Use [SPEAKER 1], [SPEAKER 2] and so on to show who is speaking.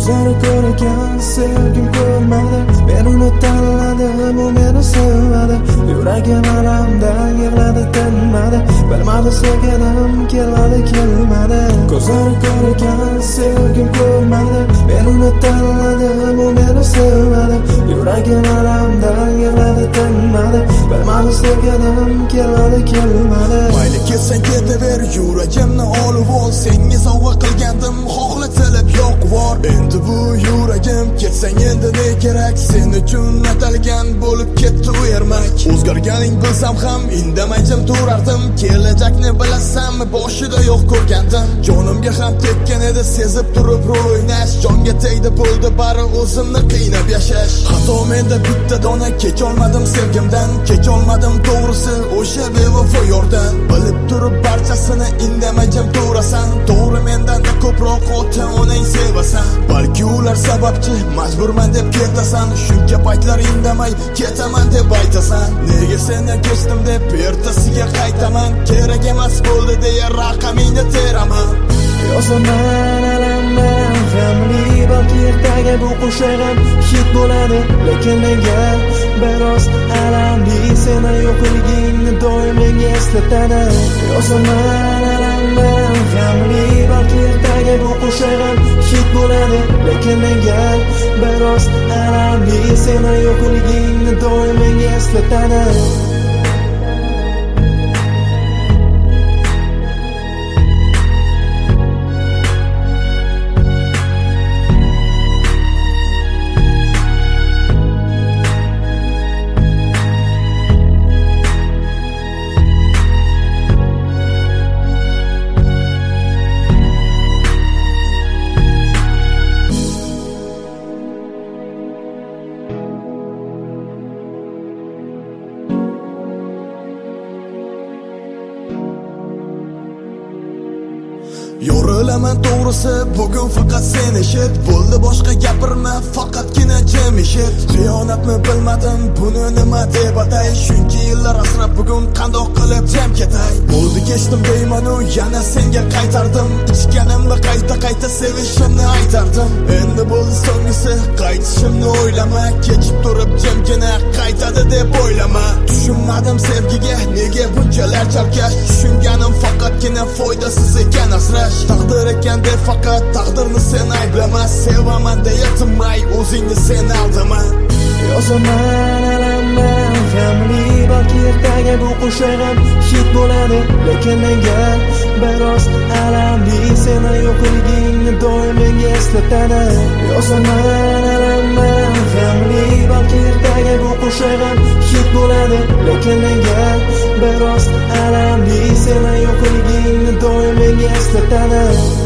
[SPEAKER 1] Ko'zlari ko'r ekan, sevgim ko'rmadi. Men uni tanladim, u meni sevmadi. Yuragim alamdan yig'ladi, tinmadi. Bilmadi sevganim, kelmadi. Ko'zlari ko'r ekan, sevgim ko'rmadi. Men uni tanladim, u meni sevmadi. Yuragim alamdan yig'ladi, tinmadi. Bilmadi sevganim, kelmadi.
[SPEAKER 2] Mayli kelsan ketaver, yuragimni olib ol. Senga sovg'a qilgandim, xohlatilib yo'q bor. Endi bu yuragim ketsang endi ne kerak? Sen uchun atalgan bo'lib ketdi u ermak. O'zgarganing bilsam ham indamay jim turardim. Kelajakni bilasanmi, boshida yo'q ko'rgandim. Jonimga ham tekkan edi, sezib turib o'ynash. Jonga tegdi bo'ldi bari o'zimni qiynab yashash. Xato menda bitta dona, kecholmadim sevgimdan. Kecholmadim to'g'risi o'sha bevafo yordan. Bilib turib barchasini indamay jim turasan. To'g'ri mendan ko'proq ota-onang sevasan. Balki ular sababchi, majburman deb ketasan. Shuncha paytlar indamay ketaman deb aytasan. Nega seni kechdim deb ertasiga qaytaman. Kerak emas bo'ldi deya raqamingni teraman.
[SPEAKER 1] Yozaman alamdan g'amli, balki ertaga bu qo'shig'im hit bo'ladi. Lekin menga biroz alamli, seni yo'qligingni doim menga eslatadi. Yozaman alamdan g'amli, balki ertaga bu qo'shig'im hit bo'ladi. Lekin menga biroz alamli, seni yo'qligingni doim menga eslatadi.
[SPEAKER 2] Yorilaman to'g'risi, bugun faqat sen eshit. Bo'ldi boshqa gapirma, faqatgina jim eshit. Xiyonatni bilmadim, buni nima deb atay. Shuncha yillar asrab bugun qandoq qilib jam ketay. Bo'ldi kechdim deyman u, yana senga qaytardim. Ichganimda qayta sevishimni aytardim. Endi bo'ldi so'nggisi, qaytishimni o'ylama. Kechib turib jimgina qaytadi deb o'ylama. Tushunmadim sevgiga, nega bunchalar chalkash. Tushunganim faqatgina foydasiz ekan asrash. Taqdir ekan deb faqat taqdirni sen ayblama. Sevaman deya tinmay o'zingni sen aldama.
[SPEAKER 1] Yozaman alamdan g'amli, balki ertaga bu qo'shig'im hit bo'ladi. Lekin menga biroz alamli, seni yo'qligingni doim menga eslatadi. Yozaman alamdan g'amli, balki ertaga bu qo'shig'im hit bo'ladi. Lekin menga biroz alamli, seni yo'qligingni doim menga eslatadi.